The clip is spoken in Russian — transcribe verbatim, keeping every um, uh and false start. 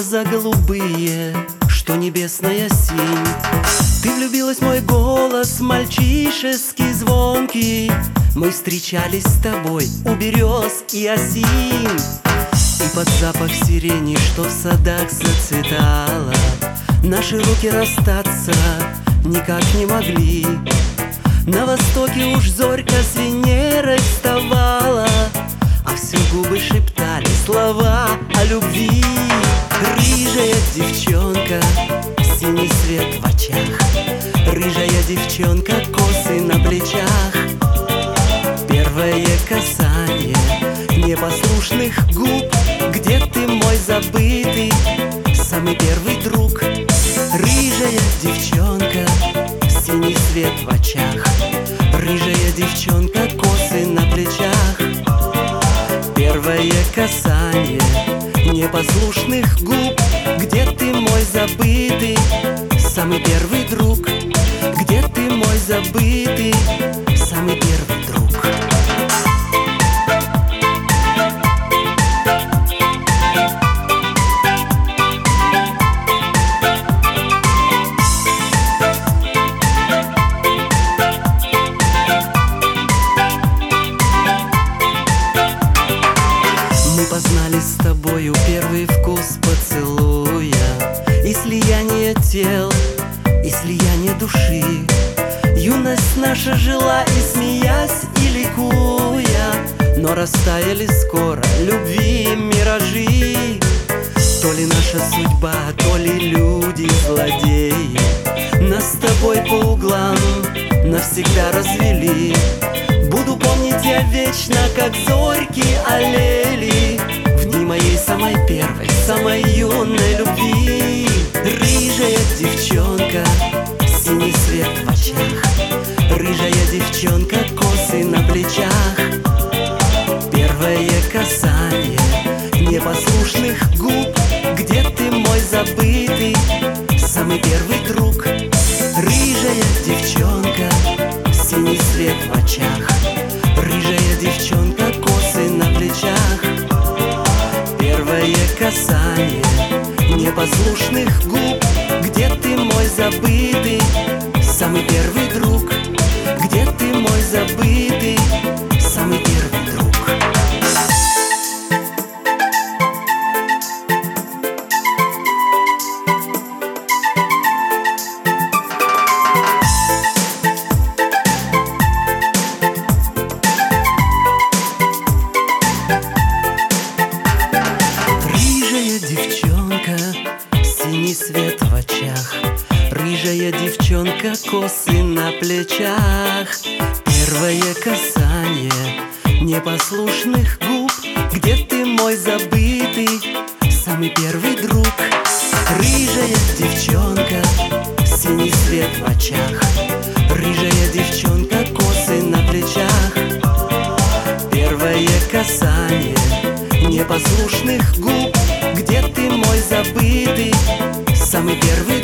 глаза голубые, что небесная синь. Ты влюбилась в мой голос, мальчишеский, звонкий. Мы встречались с тобой у берез и осин, и под запах сирени, что в садах зацветала, наши руки расстаться никак не могли. На востоке уж зорька с Венерой вставала, а все губы шептали слова о любви. Рыжая девчонка, синий свет в очах, рыжая девчонка, косы на плечах. Первое касание непослушных губ, где ты, мой забытый, самый первый друг. Рыжая девчонка, синий свет в очах, рыжая девчонка, косы на плечах. Первое касание непослушных губ, где ты, мой забытый, самый первый друг. Где ты, мой забытый, самый первый друг. Мы познали с тобою первый вкус поцелуя, и слияние тел, и слияние души. Юность наша жила и смеясь, и ликуя, но растаяли скоро любви миражи. То ли наша судьба, то ли люди злодеи нас с тобой по углам навсегда развели. Буду помнить я вечно, как зорьки аллели в дни моей самой первой, самой юной любви. Рыжая девчонка, синий свет в очах, рыжая девчонка, косы на плечах. Первое касание непослушных губ, где ты, мой забытый, самый первый друг. Рыжая девчонка, синий свет в очах, рыжая девчонка, косы на плечах. Первое касание непослушных губ, где ты, мой забытый, самый первый друг. Где ты, мой забытый, самый первый друг. Девчонка, синий свет в очах, рыжая девчонка, косы на плечах. Первое касание непослушных губ, где ты, мой забытый, самый первый друг. Рыжая девчонка, синий свет в очах, рыжая девчонка, косы на плечах. Первое касание непослушных губ, где ты, мой забытый, самый первый